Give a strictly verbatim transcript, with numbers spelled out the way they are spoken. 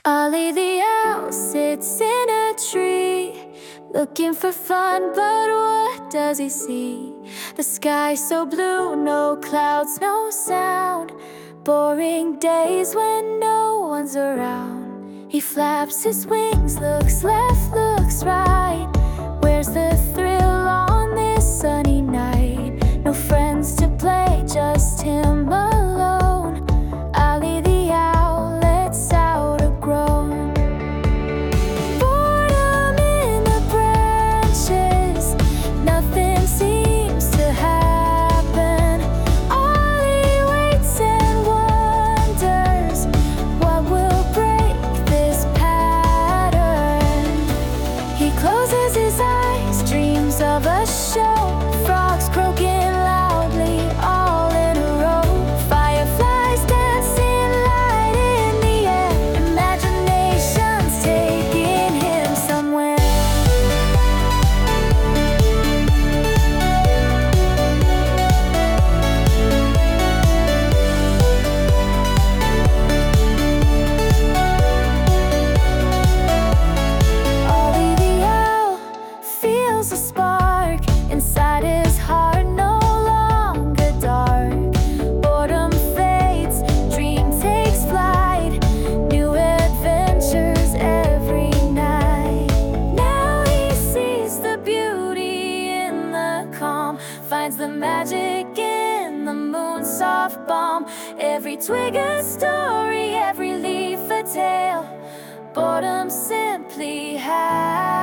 Ollie the owl sits in a tree, looking for fun, but what does he see? The sky so blue, no clouds, no sound. Boring days when no one's around. He flaps his wings, looks left, looks right. Where's the thrill on this sunny night? No friends to play, just him alone. Ollie the owl lets out a groan. Boredom in the branches, nothing seems to happen. Ollie waits and wonders, what will break this pattern? He closes his eyes, dreams of a show. Frogs croaking loudly, all in a row. Fireflies dancing, light in the air. Imagination's taking him somewhere. Ollie the owl feels a spark inside his heart, no longer dark. Boredom fades, dream takes flight, new adventures every night. Now he sees the beauty in the calm, finds the magic in the moon's soft balm. Every twig a story, every leaf a tale. Boredom simply has